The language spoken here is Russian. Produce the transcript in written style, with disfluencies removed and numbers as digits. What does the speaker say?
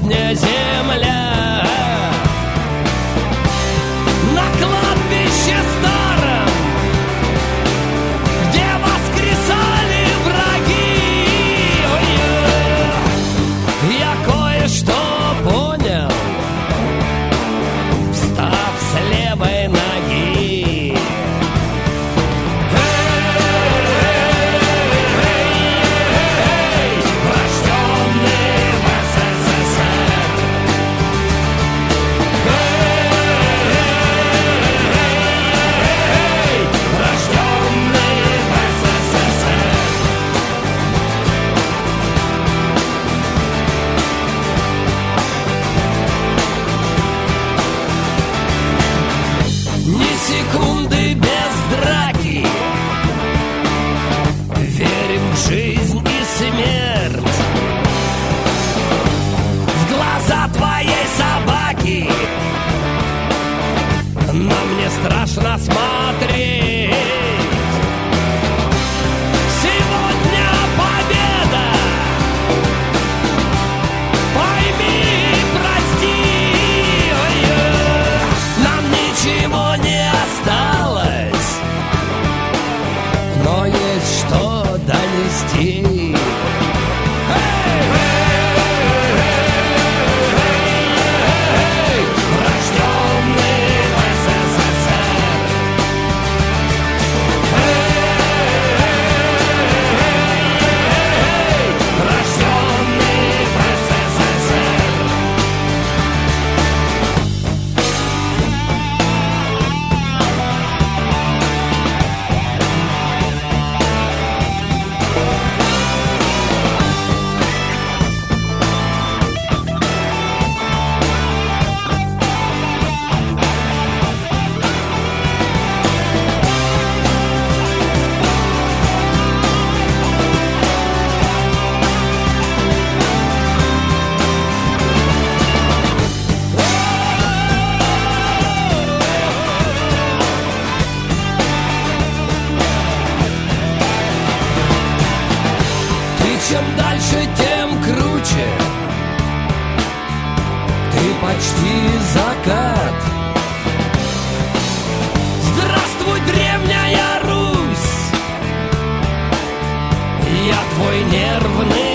сегодня земля. На кладбище старом, где воскресали враги, я кое-что понял, встав с левой ноги. Рожденный в СССР, рожденный в СССР. Ни секунды без драки, верим в жизнь и смерть. В глаза твоей собаки нам не страшно смотреть. Сегодня победа, пойми и прости. Нам ничего не осталось, но есть что донести. Рожденный в СССР, рожденный в СССР. Чем дальше, тем круче. Ты почти закат. Здравствуй, древняя Русь, я твой нервный